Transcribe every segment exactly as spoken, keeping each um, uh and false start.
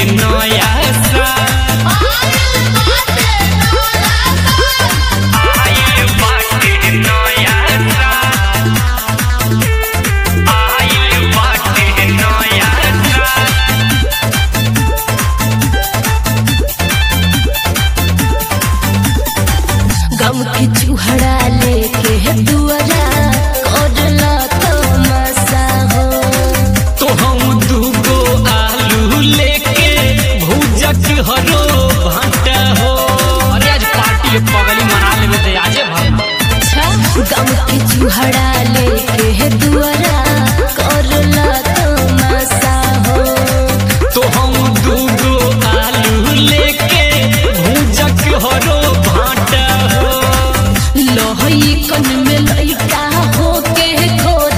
नया साल आइल बाटे नया साल आइल बाटे नया साल गम के चूहड़ा लेके दुआरा करला तमाशा हो तो हम दूगो आलू लेके भूजक हरो भाटा हो। अरे आज पार्टी पगली मना लेबे ते आजे भाई। अच्छा गम के चूहड़ा लेके दुआरा करला तमाशा हो तो हम दूगो आलू लेके भूजक हरो भाटा हो। लोही कन में लइका हो के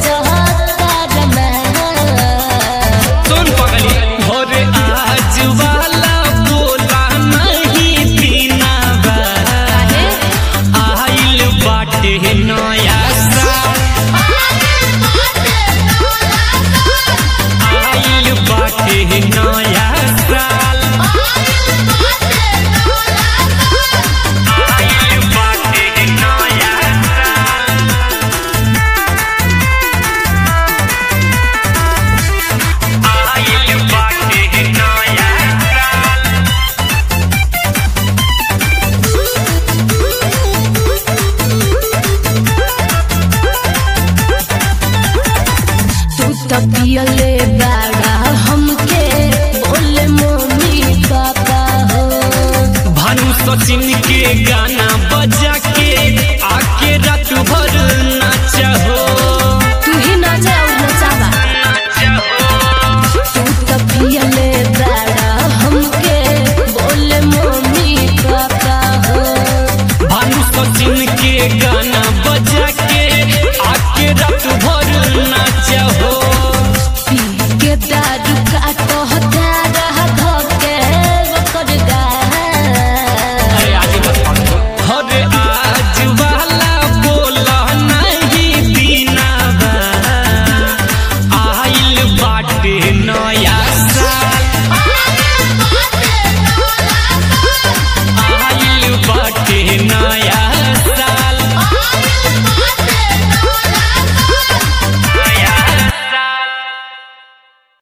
खोजता रमा सुन पगली भोरे आज